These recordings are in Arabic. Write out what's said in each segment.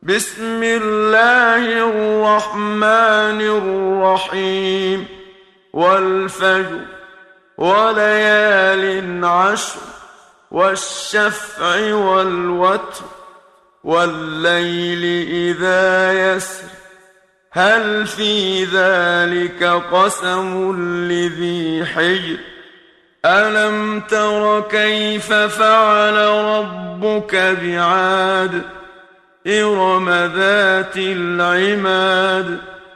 بسم الله الرحمن الرحيم. والفجر وليال عشر والشفع والوتر والليل إذا يسر هل في ذلك قسم لذي حجر ألم تر كيف فعل ربك بعاد إرم ذات العماد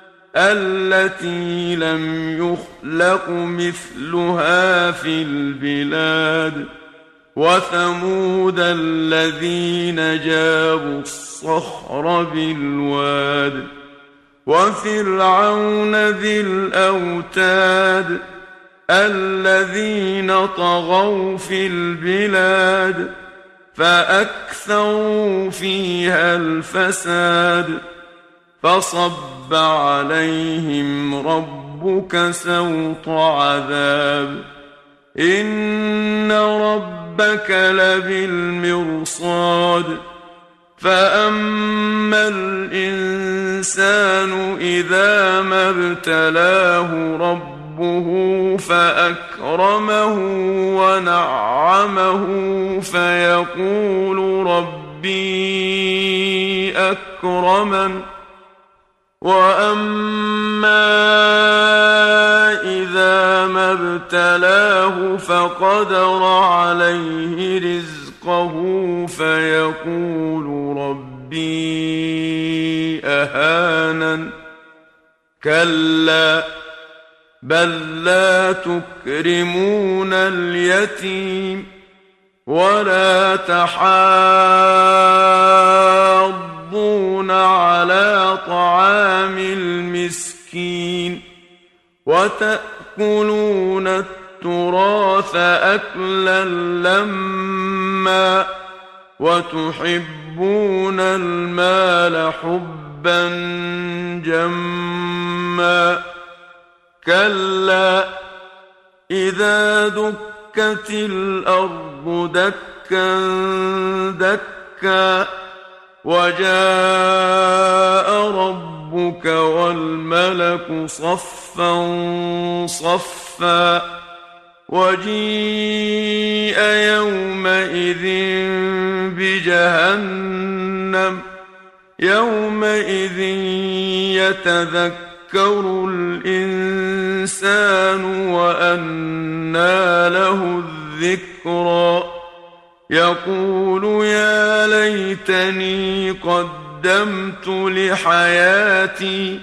التي لم يخلق مثلها في البلاد وثمود الذين جابوا الصخر بالواد وفرعون ذي الأوتاد الذين طغوا في البلاد فأكثروا فيها الفساد فصب عليهم ربك سوط عذاب إن ربك لبالمرصاد فأما الإنسان إذا ما ابتلاه ربه فأكرمه ونعمه فيقول ربي أكرمن وأما إذا ما ابتلاه فقدر عليه رزقه فيقول ربي أهانن كلا بل لا تكرمون اليتيم ولا تحاضون على طعام المسكين وتأكلون التراث أكلا لما وتحبون المال حبا جما كلا إذا دكت الأرض دكا دكا وجاء ربك والملك صفا صفا وجيء يومئذ بجهنم يومئذ يتذكر الإنسان وأنى له الذكرى يقول يا ليتني قدمت لحياتي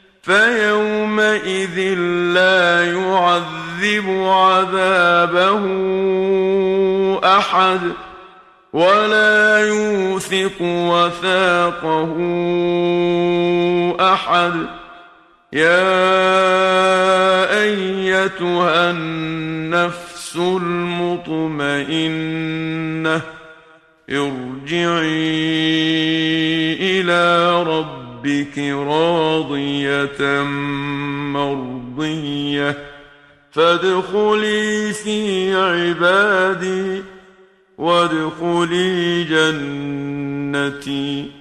فيومئذ لا يعذب عذابه أحد ولا يوثق وثاقه أحد يا أيتها النفس المطمئنة ارجعي إلى ربك راضية مرضية فادخلي في عبادي وادخلي جنتي